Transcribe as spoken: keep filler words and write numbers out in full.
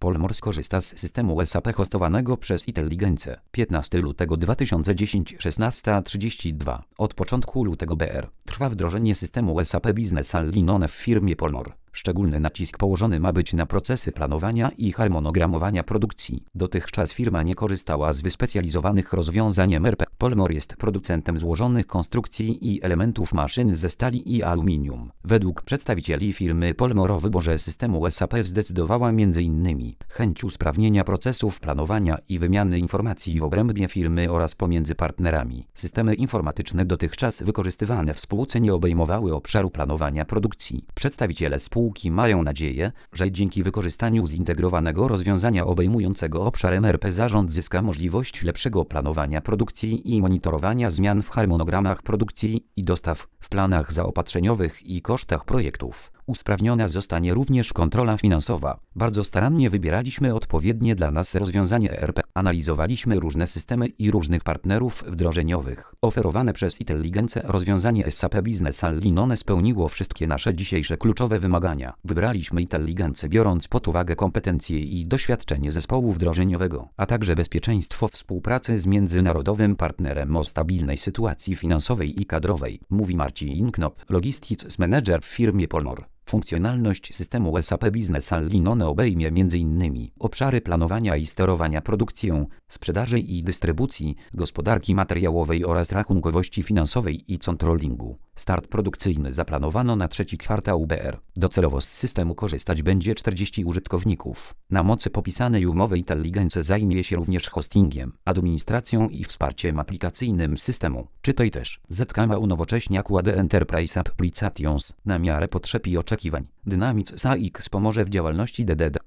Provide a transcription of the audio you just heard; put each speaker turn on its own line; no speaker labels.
Polmore skorzysta z systemu S A P hostowanego przez Intelligence. piętnastego lutego dwa tysiące dziesiątego szesnasta trzydzieści dwa. Od początku lutego B R trwa wdrożenie systemu S A P Business All-in-One w firmie Polmore. Szczególny nacisk położony ma być na procesy planowania i harmonogramowania produkcji. Dotychczas firma nie korzystała z wyspecjalizowanych rozwiązań M R P. Polmore jest producentem złożonych konstrukcji i elementów maszyn ze stali i aluminium. Według przedstawicieli firmy Polmore o wyborze systemu S A P zdecydowała między innymi chęć usprawnienia procesów planowania i wymiany informacji w obrębie firmy oraz pomiędzy partnerami. Systemy informatyczne dotychczas wykorzystywane w spółce nie obejmowały obszaru planowania produkcji. Przedstawiciele spółki mają nadzieję, że dzięki wykorzystaniu zintegrowanego rozwiązania obejmującego obszar M R P zarząd zyska możliwość lepszego planowania produkcji i monitorowania zmian w harmonogramach produkcji i dostaw, w planach zaopatrzeniowych i kosztach projektów. Usprawniona zostanie również kontrola finansowa. Bardzo starannie wybieraliśmy odpowiednie dla nas rozwiązanie E R P. Analizowaliśmy różne systemy i różnych partnerów wdrożeniowych. Oferowane przez Intelligence rozwiązanie S A P Business All-in-One spełniło wszystkie nasze dzisiejsze kluczowe wymagania. Wybraliśmy Intelligence biorąc pod uwagę kompetencje i doświadczenie zespołu wdrożeniowego, a także bezpieczeństwo współpracy z międzynarodowym partnerem o stabilnej sytuacji finansowej i kadrowej, mówi Marcin Knop, Logistics Manager w firmie Polmore. Funkcjonalność systemu S A P Business All-in-One obejmie między innymi obszary planowania i sterowania produkcją, sprzedaży i dystrybucji, gospodarki materiałowej oraz rachunkowości finansowej i controllingu. Start produkcyjny zaplanowano na trzeci kwartał B R. Docelowo z systemu korzystać będzie czterdziestu użytkowników. Na mocy popisanej umowy Intelligence zajmie się również hostingiem, administracją i wsparciem aplikacyjnym systemu. Czytaj też. Z K M A unowocześnia kładę Enterprise Applications na miarę potrzeb i oczekiwań. Dynamics S A X pomoże w działalności D D D.